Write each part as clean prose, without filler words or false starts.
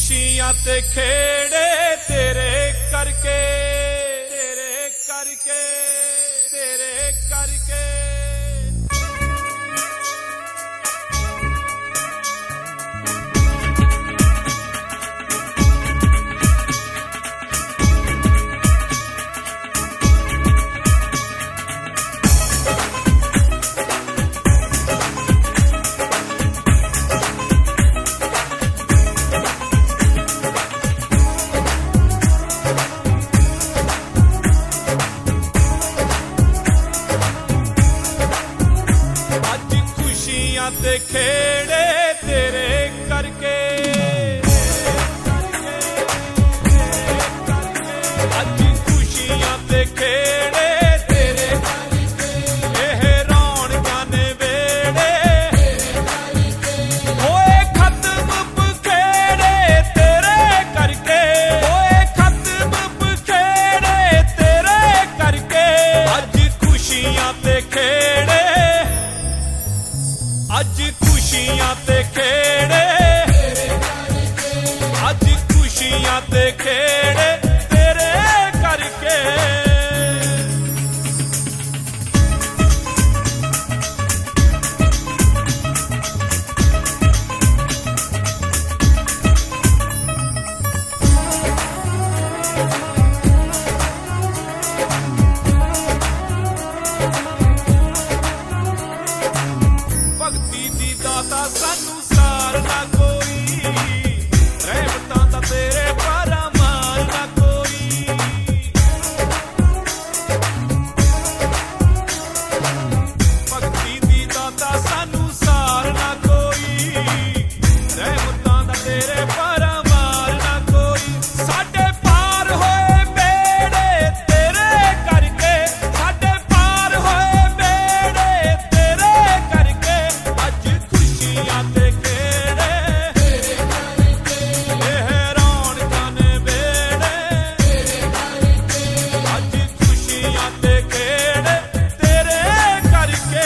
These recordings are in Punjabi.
ਖੁਸ਼ੀਆਂ ਤੇ ਖੇੜੇ ਤੇਰੇ ਕਰਕੇ, ਤੇਰੇ ਕਰਕੇ, ਤੇਰੇ ਕਰਕੇ। ਤੇ ਖੇੜੇ ਤੇਰੇ ਕਰਕੇ, ਅੱਜ ਖੁਸ਼ੀਆਂ ਤੇ ਖੇੜੇ ਤੇਰੇ ਕਰਕੇ। ਇਹ ਰੌਣਕਾਂ ਨੇ ਵੇੜੇ ਹੋਏ ਖਤਮ ਬਖੇੜੇ ਤੇਰੇ ਕਰਕੇ, ਹੋਏ ਖਤਮ ਬਖੇੜੇ ਤੇਰੇ ਕਰਕੇ। ਅੱਜ ਖੁਸ਼ੀਆਂ ਤੇ ਖੇੜੇ, ਅੱਜ ਖੁਸ਼ੀਆਂ ਤੇ ਖੇੜੇ, ਅੱਜ ਖੁਸ਼ੀਆਂ ਤੇ ਖੇੜੇ ਤੇਰੇ ਕਰਕੇ। ਭਗਤੀ ਦੀ ਦਾਤਾ ਸਾਨੂੰ ਸਾਰ ਨਾ ਕੋਈ, ਰਹਿਮਤਾਂ ਦਾ ਤੇਰੇ ਪਰਮਾਨ ਨਾ ਕੋਈ। ਭਗਤੀ ਦੀ ਦਾਤਾ ਸਾਨੂੰ ਸਾਰ ਨਾ ਕੋਈ, ਰਹਿਮਤਾਂ ਦਾ ਤੇਰੇ ਪਰਮਾਨ ਨਾ ਕੋਈ। ਸਾਡੇ ਪਾਰ ਹੋਏ ਬੇੜੇ ਤੇਰੇ ਕਰਕੇ, ਸਾਡੇ ਪਾਰ ਹੋਏ ਬੇੜੇ ਤੇਰੇ ਕਰਕੇ। ਅੱਜ ਖੁਸ਼ੀਆਂ ਤੇ ਖੇੜੇ, ਇਹ ਰੌਣਕਾਂ ਨੇ ਵੇੜੇ, ਅੱਜ ਖੁਸ਼ੀਆਂ ਤੇ ਖੇੜੇ ਤੇਰੇ ਕਰਕੇ।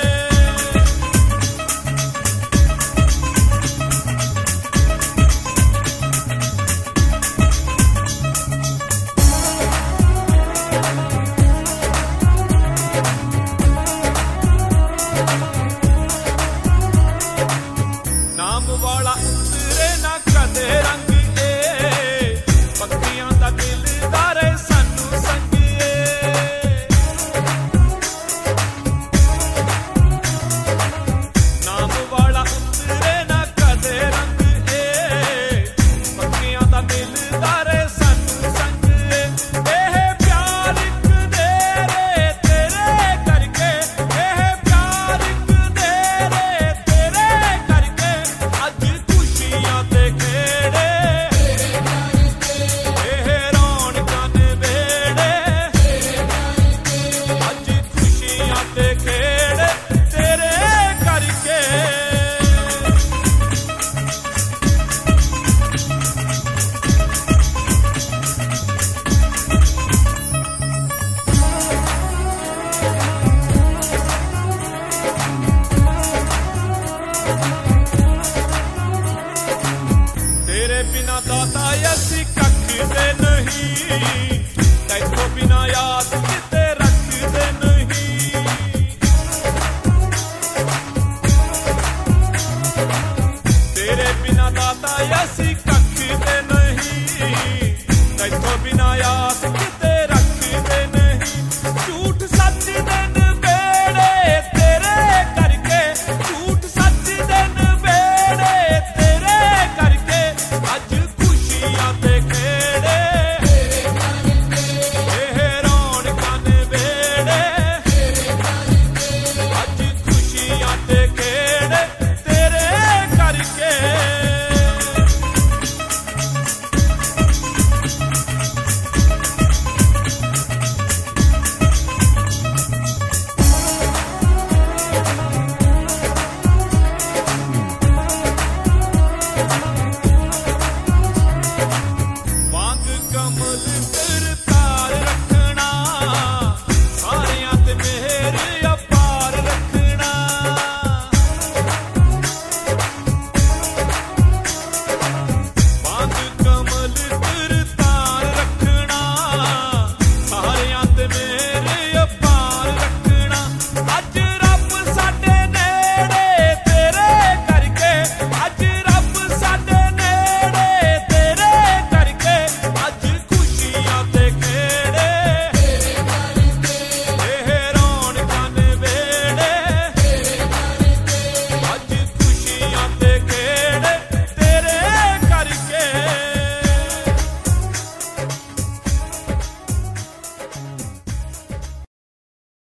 ਨਾਮ ਵਾਲਾ ਉਤਰੇ ਨਾ ਕਦੇ ਰੰਗ ਏ, ਪੱਕੀਆਂ ਦਾ ਦਿਲਦਾਰ ਸਾਨੂੰ ਸੰਗੀਏ। ਨਾਮ ਵਾਲਾ ਉਤਰੇ ਨਾ ਕਦੇ ਰੰਗ ਏ, ਪੱਕੀਆਂ ਦਾ ਦਿਲਦਾਰ ਸਾਨੂੰ ਸੰਗੀਏ। ਇਹ ਪਿਆਰ ਇੱਕ ਦੇਰੇ ਤੇਰੇ ਕਰਕੇ, ਇਹ ਪਿਆਰ ਇੱਕ ਦੇਰੇ ਤੇਰੇ ਕਰਕੇ। ਅੱਜ ਖੁਸ਼ੀਆਂ ਤੇ ਖੇੜੇ, ਇਹ ਰੌਣਕਾਂ ਨੇ ਵੇੜੇ, ਅੱਜ ਖੁਸ਼ੀਆਂ ਤੇ ਖੇੜੇ ਤੇਰੇ ਕਰਕੇ। ਤੇਰੇ ਬਿਨਾ ਦਾਤਾ ਅਸੀਂ ਕੱਖ ਦੇ ਨਹੀਂ, ਤੈਥੋਂ ਬਿਨਾ ਯਾਦ ਕਿਤੇ